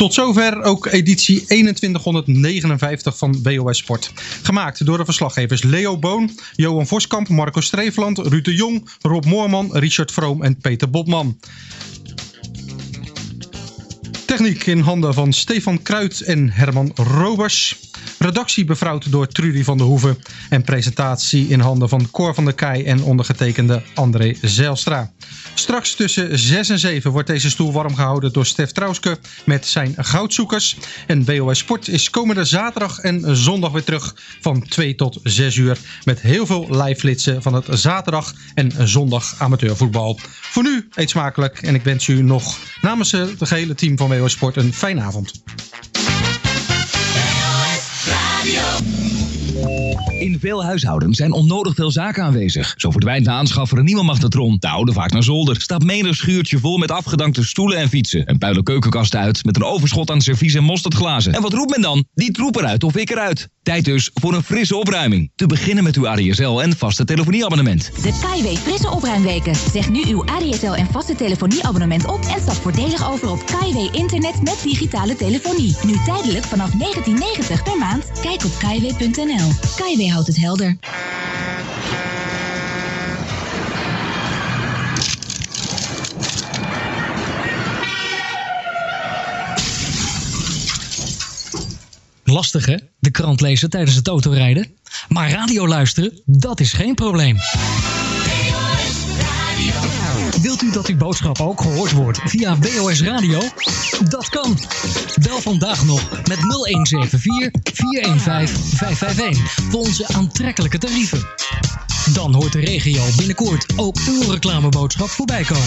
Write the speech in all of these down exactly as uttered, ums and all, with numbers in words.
Tot zover ook editie eenentwintighonderdnegenenvijftig van B O S Sport. Gemaakt door de verslaggevers Leo Boon, Johan Voskamp, Marco Streefland, Ruud de Jong, Rob Moorman, Richard Vroom en Peter Botman. Techniek in handen van Stefan Kruid en Herman Robers. Redactie bevrouwd door Trudy van der Hoeven. En presentatie in handen van Cor van der Keij en ondergetekende André Zijlstra. Straks tussen zes en zeven wordt deze stoel warm gehouden door Stef Trauske met zijn goudzoekers. En B O S Sport is komende zaterdag en zondag weer terug van twee tot zes uur. Met heel veel live flitsen van het zaterdag en zondag amateurvoetbal. Voor nu, eet smakelijk en ik wens u nog namens het gehele team van B O S Sport een fijne avond. In veel huishoudens zijn onnodig veel zaken aanwezig. Zo verdwijnt de aanschaffer een nieuwe magnetron, de oude vaak naar zolder. Staat menig schuurtje vol met afgedankte stoelen en fietsen. Een puilen keukenkast uit met een overschot aan servies en mosterdglazen. En wat roept men dan? Die troep eruit of ik eruit. Tijd dus voor een frisse opruiming. Te beginnen met uw A D S L en vaste telefonieabonnement. De Kaiway frisse opruimweken. Zeg nu uw A D S L en vaste telefonieabonnement op en stap voordelig over op Kaiway Internet met digitale telefonie. Nu tijdelijk vanaf negentien negentig per maand. Kijk op kaiway punt n l. Kaiway houdt het helder. Lastig hè, de krant lezen tijdens het autorijden. Maar radio luisteren, dat is geen probleem. Wilt u dat uw boodschap ook gehoord wordt via B O S Radio? Dat kan. Bel vandaag nog met nul een zeven vier, vier een vijf, vijf vijf een voor onze aantrekkelijke tarieven. Dan hoort de regio binnenkort ook uw reclameboodschap voorbij komen.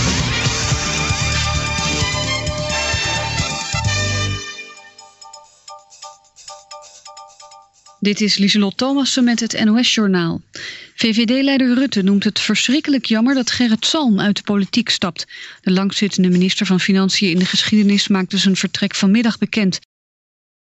Dit is Lieselot Thomassen met het N O S-journaal. V V D-leider Rutte noemt het verschrikkelijk jammer dat Gerrit Salm uit de politiek stapt. De langzittende minister van Financiën in de geschiedenis maakte zijn vertrek vanmiddag bekend.